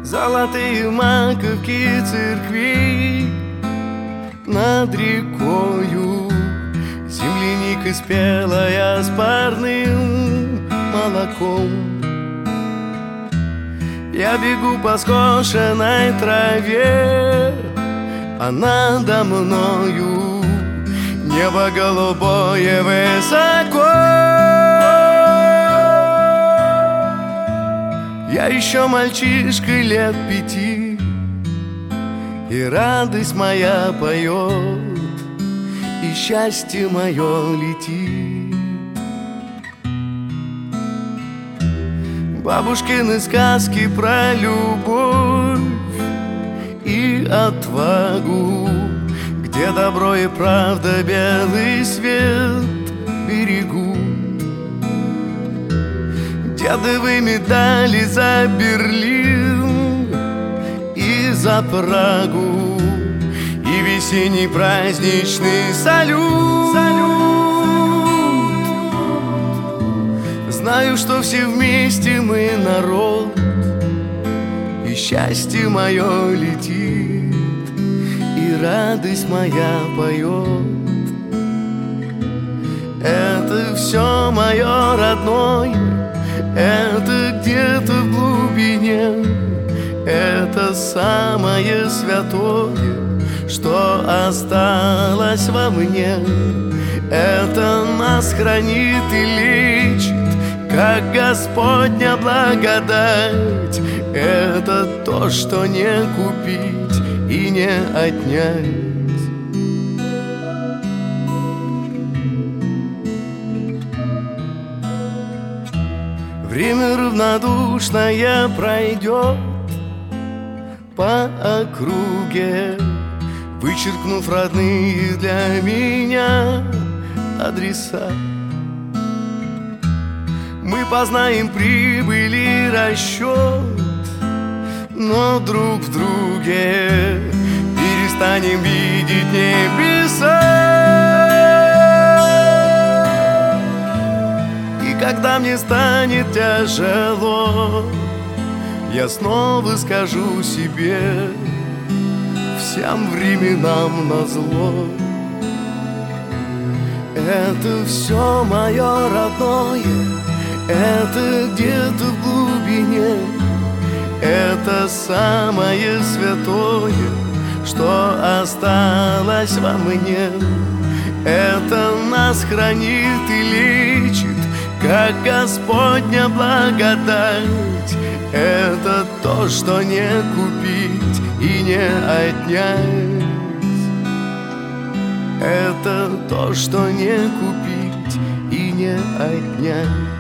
Золотые маковки церквей над рекою, земляника спелая с парным молоком. Я бегу по скошенной траве, а надо мною небо голубое высоко. Я еще мальчишка лет 5, и радость моя поет, и счастье мое летит. Бабушкины сказки про любовь и отвагу, где добро и правда белый свет берегут. Дедовы медали за Берлин и за Прагу, и весенний праздничный салют. Знаю, что все вместе мы народ, и счастье мое летит, и радость моя поет. Это все мое родное, это где-то в глубине, это самое святое, что осталось во мне. Это нас хранит и лечит, как Господня благодать. Это то, что не купить и не отнять. Время равнодушное пройдет по округе, вычеркнув родные для меня адреса. Мы познаем прибыль и расчет, но друг в друге перестанем видеть небеса. И когда мне станет тяжело, я снова скажу себе: всем временам назло. Это все мое родное, это где-то в глубине, это самое святое, что осталось во мне. Это нас хранит и лечит, как Господня благодать. Это то, что не купить и не отнять. Это то, что не купить и не отнять.